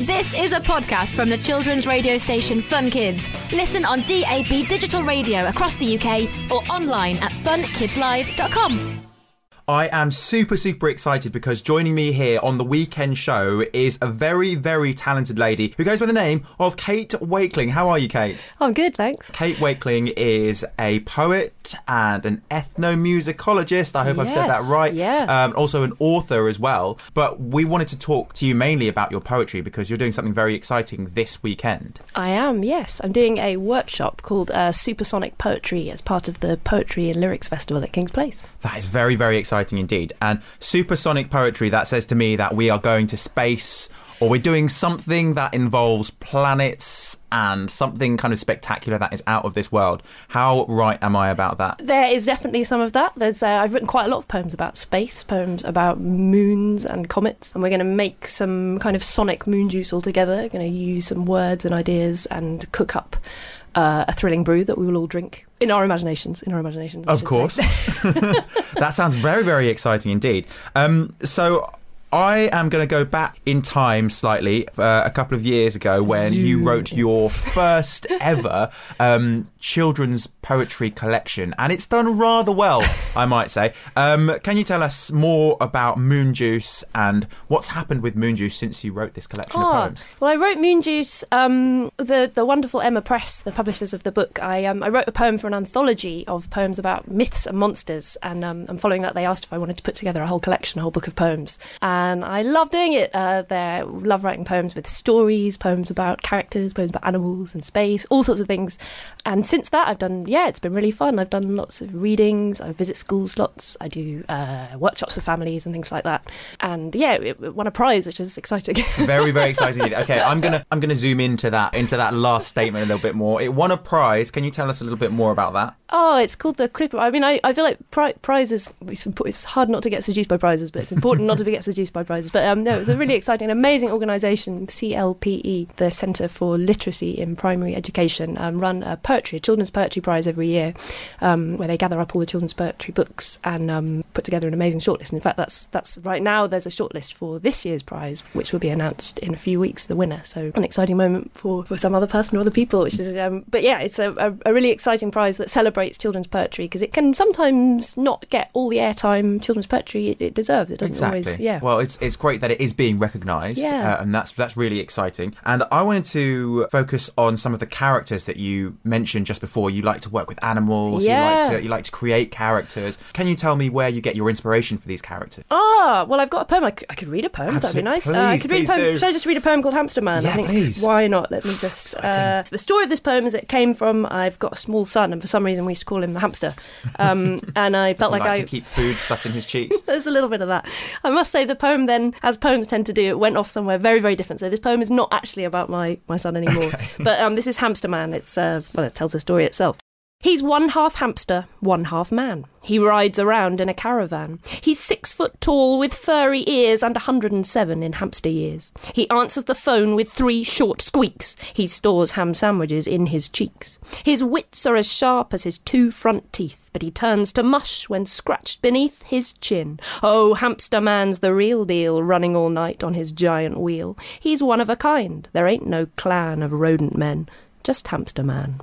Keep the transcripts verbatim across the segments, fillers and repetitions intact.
This is a podcast from the children's radio station Fun Kids. Listen on D A B digital radio across the U K or online at fun kids live dot com. I am super, super excited because joining me here on the weekend show is a very, very talented lady who goes by the name of Kate Wakeling. How are you, Kate? I'm good, thanks. Kate Wakeling is a poet and an ethnomusicologist. I hope yes, I've said that right. Yeah. Um, also an author as well. But we wanted to talk to you mainly about your poetry because you're doing something very exciting this weekend. I am, yes. I'm doing a workshop called uh, Supersonic Poetry as part of the Poetry and Lyrics Festival at King's Place. That is very, very exciting indeed. And supersonic poetry, that says to me that we are going to space, or we're doing something that involves planets and something kind of spectacular that is out of this world. How right am I about that? There is definitely some of that. There's uh, I've written quite a lot of poems about space, poems about moons and comets, and we're going to make some kind of sonic moon juice all together. We're going to use some words and ideas and cook up Uh, a thrilling brew that we will all drink in our imaginations. In our imaginations, I of should course. say. That sounds very, very exciting indeed. Um, so I am going to go back in time slightly, uh, a couple of years ago when Zoom. you wrote your first ever um, children's poetry collection, and it's done rather well, I might say. Um, can you tell us more about Moon Juice and what's happened with Moon Juice since you wrote this collection oh, of poems? Well, I wrote Moon Juice, um, the, the wonderful Emma Press, the publishers of the book. I um, I wrote a poem for an anthology of poems about myths and monsters, and, um, and following that they asked if I wanted to put together a whole collection, a whole book of poems. And I love doing it. Uh, I love writing poems with stories, poems about characters, poems about animals and space, all sorts of things. And since that, I've done, yeah, it's been really fun. I've done lots of readings. I visit schools lots. I do uh, workshops for families and things like that. And yeah, it, it won a prize, which was exciting. Very, very exciting. Okay, I'm gonna I'm gonna zoom into that into that last statement a little bit more. It won a prize. Can you tell us a little bit more about that? Oh, it's called the Cripple. I mean, I, I feel like pri- prizes, it's, it's hard not to get seduced by prizes, but it's important not to get seduced by prizes. But um, no, it was a really exciting, amazing organisation, C L P E, the Centre for Literacy in Primary Education, um, run a poetry, a children's poetry prize every year, um, where they gather up all the children's poetry books and um, put together an amazing shortlist. And in fact, that's that's right now there's a shortlist for this year's prize, which will be announced in a few weeks, the winner. So an exciting moment for, for some other person or other people, which is, um, but yeah, it's a, a, a really exciting prize that celebrates children's poetry, because it can sometimes not get all the airtime children's poetry it, it deserves. It doesn't exactly. always, yeah. Well, it's it's great that it is being recognised, yeah. uh, and that's that's really exciting. And I wanted to focus on some of the characters that you mentioned just before. You like to work with animals. Yeah. You like to you like to create characters. Can you tell me where you get your inspiration for these characters? Ah, well, I've got a poem. I could, I could read a poem. Absolutely. That'd be nice. Please, uh, I could read a please poem. do. Should I just read a poem called Hamster Man? Yeah, I think, please. Why not? Let me just. Uh, the story of this poem is it came from I've got a small son, and for some reason we used to call him the hamster. Um, and I felt like, like I to keep food stuffed in his cheeks. There's a little bit of that. I must say the poem then, as poems tend to do, it went off somewhere very, very different. So this poem is not actually about my, my son anymore. Okay. But um, this is Hamster Man. It's uh, well, it tells the story itself. He's one half hamster, one half man. He rides around in a caravan. He's six foot tall with furry ears and one hundred and seven in hamster years. He answers the phone with three short squeaks. He stores ham sandwiches in his cheeks. His wits are as sharp as his two front teeth, but he turns to mush when scratched beneath his chin. Oh, Hamster Man's the real deal, running all night on his giant wheel. He's one of a kind. There ain't no clan of rodent men, just Hamster Man.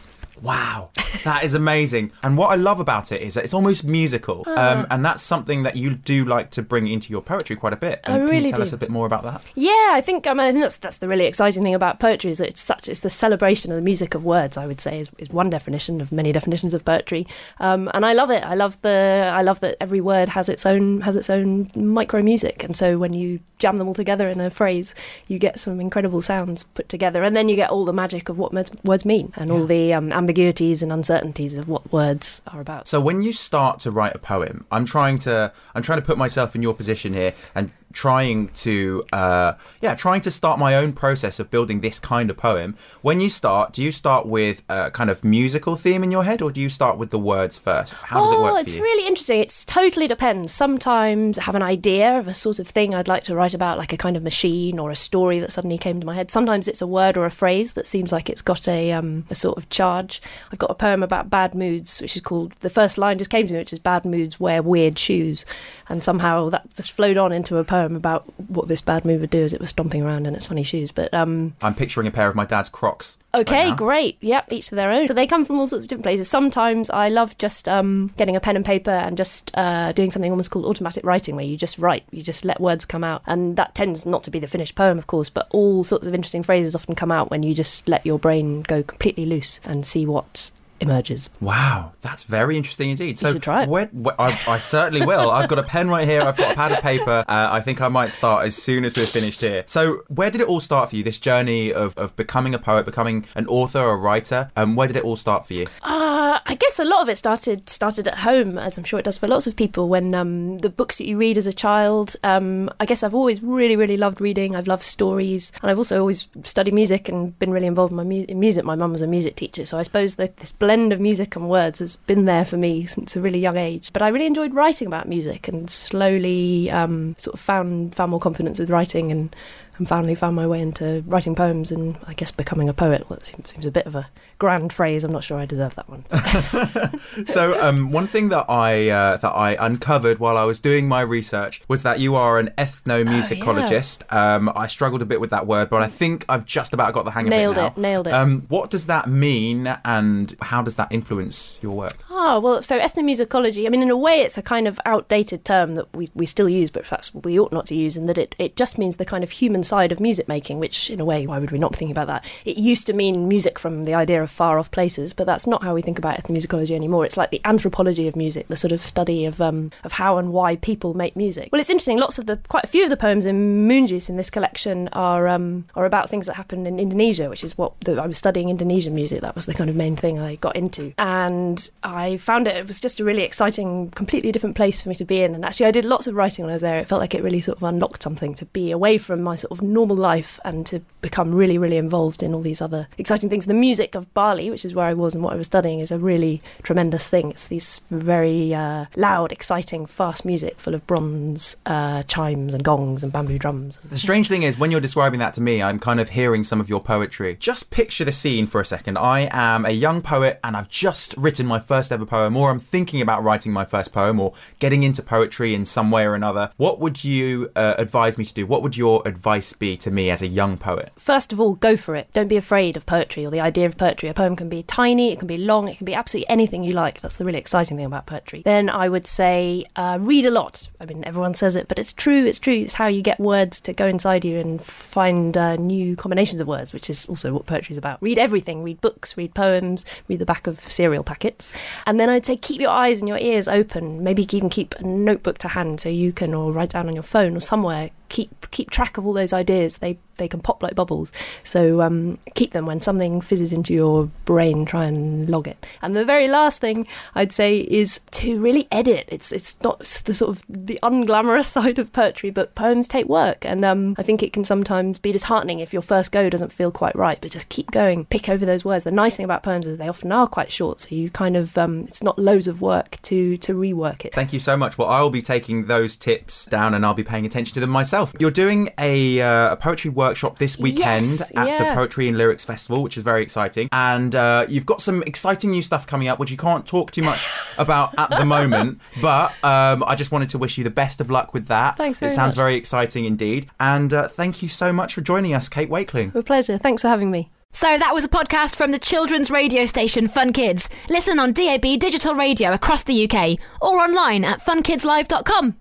Wow, that is amazing. And what I love about it is that it's almost musical. Uh, um, and that's something that you do like to bring into your poetry quite a bit. And I can really you tell do. us a bit more about that? Yeah, I think I mean I think that's that's the really exciting thing about poetry, is that it's such it's the celebration of the music of words. I would say is, is one definition of many definitions of poetry, um, and I love it. I love the I love that every word has its own has its own micro music, and so when you jam them all together in a phrase, you get some incredible sounds put together, and then you get all the magic of what words mean and yeah. all the um, ambiguities and uncertainties of what words are about. So when you start to write a poem, I'm trying to I'm trying to put myself in your position here and trying to uh yeah trying to start my own process of building this kind of poem. When you start, do you start with a kind of musical theme in your head, or do you start with the words first? How does oh, it work for it's you? really interesting. It totally depends. Sometimes I have an idea of a sort of thing I'd like to write about, like a kind of machine or a story that suddenly came to my head. Sometimes it's a word or a phrase that seems like it's got a um a sort of charge. I've got a poem about bad moods, which is called, the first line just came to me, which is bad moods wear weird shoes, and somehow that just flowed on into a poem poem about what this bad mood would do as it was stomping around in its funny shoes. But um, I'm picturing a pair of my dad's Crocs. Okay, right great. Yep, each to their own. So they come from all sorts of different places. Sometimes I love just um, getting a pen and paper and just uh, doing something almost called automatic writing, where you just write, you just let words come out. And that tends not to be the finished poem, of course, but all sorts of interesting phrases often come out when you just let your brain go completely loose and see what emerges. Wow, that's very interesting indeed. So you should try it. Where, where, I, I certainly will. I've got a pen right here. I've got a pad of paper. Uh, I think I might start as soon as we're finished here. So where did it all start for you, this journey of, of becoming a poet, becoming an author or a writer? Um, where did it all start for you? Uh, I guess a lot of it started started at home, as I'm sure it does for lots of people, when um, the books that you read as a child. Um, I guess I've always really, really loved reading. I've loved stories. And I've also always studied music and been really involved in, my mu- in music. My mum was a music teacher, so I suppose the, this blend of music and words has been there for me since a really young age. But I really enjoyed writing about music and slowly um, sort of found found more confidence with writing and, and finally found my way into writing poems and I guess becoming a poet. Well, that seems, seems a bit of a grand phrase. I'm not sure I deserve that one. So um, one thing that I uh, that I uncovered while I was doing my research was that you are an ethnomusicologist. Oh, yeah. um, I struggled a bit with that word, but I think I've just about got the hang of nailed it now. Nailed it, nailed it. Um, what does that mean and how does that influence your work? Oh, well, so ethnomusicology, I mean, in a way it's a kind of outdated term that we, we still use, but perhaps we ought not to use, in that it, it just means the kind of human side of music making, which in a way, why would we not be thinking about that? It used to mean music from the idea of far off places, but that's not how we think about ethnomusicology anymore. It's like the anthropology of music, the sort of study of um, of how and why people make music. Well, it's interesting. Lots of the, quite a few of the poems in Moonjuice in this collection are um, are about things that happened in Indonesia, which is what the, I was studying Indonesian music. That was the kind of main thing I got into, and I found it. It was just a really exciting, completely different place for me to be in. And actually, I did lots of writing when I was there. It felt like it really sort of unlocked something to be away from my sort of normal life and to become really, really involved in all these other exciting things. The music of Bali, which is where I was and what I was studying, is a really tremendous thing. It's these very uh, loud, exciting, fast music full of bronze uh, chimes and gongs and bamboo drums. The strange thing is, when you're describing that to me, I'm kind of hearing some of your poetry. Just picture the scene for a second. I am a young poet and I've just written my first ever poem, or I'm thinking about writing my first poem or getting into poetry in some way or another. What would you uh, advise me to do? What would your advice be to me as a young poet? First of all, go for it. Don't be afraid of poetry or the idea of poetry. A poem can be tiny, it can be long, it can be absolutely anything you like. That's the really exciting thing about poetry. Then I would say uh, read a lot. I mean, everyone says it, but it's true, it's true. It's how you get words to go inside you and find uh, new combinations of words, which is also what poetry is about. Read everything. Read books, read poems, read the back of cereal packets. And then I'd say keep your eyes and your ears open. Maybe even keep a notebook to hand so you can, or write down on your phone or somewhere, keep keep track of all those ideas. They they can pop like bubbles. So um, keep them. When something fizzes into your brain, try and log it. And the very last thing I'd say is to really edit. It's it's not the sort of the unglamorous side of poetry, but poems take work. And um, I think it can sometimes be disheartening if your first go doesn't feel quite right, but just keep going. Pick over those words. The nice thing about poems is they often are quite short, so you kind of, um, it's not loads of work to, to rework it. Thank you so much. Well, I'll be taking those tips down and I'll be paying attention to them myself. You're doing a, uh, a poetry workshop this weekend yes, at yeah. the Poetry and Lyrics Festival, which is very exciting. And uh, you've got some exciting new stuff coming up, which you can't talk too much about at the moment. But um, I just wanted to wish you the best of luck with that. Thanks very much. It sounds much. very exciting indeed. And uh, thank you so much for joining us, Kate Wakeling. A pleasure. Thanks for having me. So that was a podcast from the children's radio station Fun Kids. Listen on D A B Digital Radio across the U K or online at fun kids live dot com.